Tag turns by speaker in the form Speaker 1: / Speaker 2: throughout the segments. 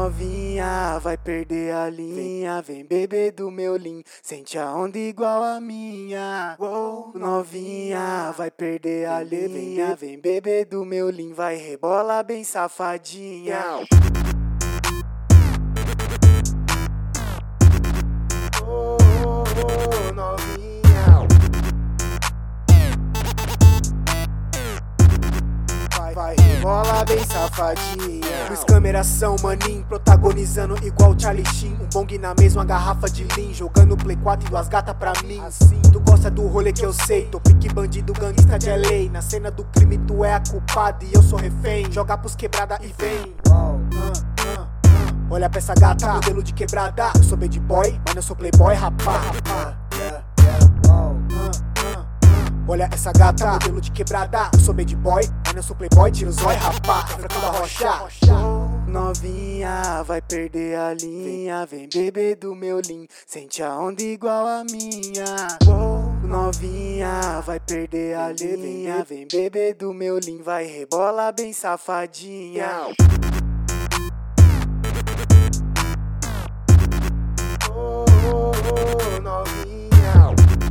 Speaker 1: Novinha, vai perder a linha, vem beber do meu lean, sente a onda igual a minha. Novinha, vai perder a linha, vem beber do meu lean, vai rebola bem safadinha. Novinha, vai rebola bem safadinha. Os câmeras são maninho, protagonizando igual Charlie Sheen. Um bong na mesma garrafa de lean, jogando Play 4 e duas gatas pra mim. Assim, tu gosta do rolê que eu sei, tô pique bandido, gangsta de LA. Na cena do crime tu é a culpada e eu sou refém. Joga pros quebrada e vem. Olha pra essa gata, modelo de quebrada. Eu sou bad boy, mas eu sou playboy, rapá. Olha essa gata, modelo de quebrada. Eu sou bad boy, mas eu sou playboy, tiro zói, rapá. Franco da rocha. Novinha, vai perder a linha, vem beber do meu lean, sente a onda igual a minha. Novinha, vai perder a linha, vem beber do meu lean, vai rebola bem safadinha. Novinha,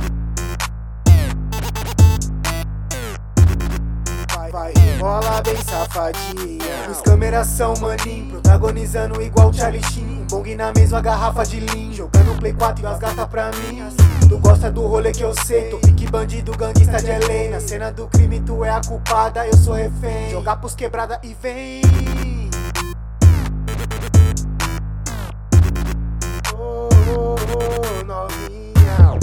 Speaker 1: vai rebola bem safadinha. Os câmeras são maninho, protagonizando igual Charlie Sheen. Um bong na mesma garrafa de lean, jogando Play 4 e umas gatas pra mim. Tu gosta do rolê que eu sei, tô pique bandido, gangsta de LA. Na cena do crime tu é a culpada, eu sou refém. Jogar pros quebrada e vem. Novinha,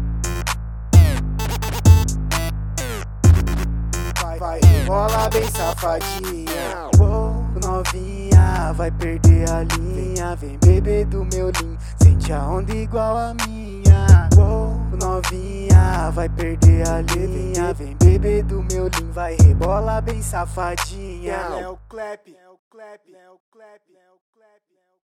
Speaker 1: vai rebola bem safadinha. Novinha, vai perder a linha, vem beber do meu lean, sente a onda igual a minha. Novinha, vai perder a linha, vem beber do meu lean, vai rebola bem safadinha. Léo Clap, Léo Clap, Léo Clap, Léo Clap.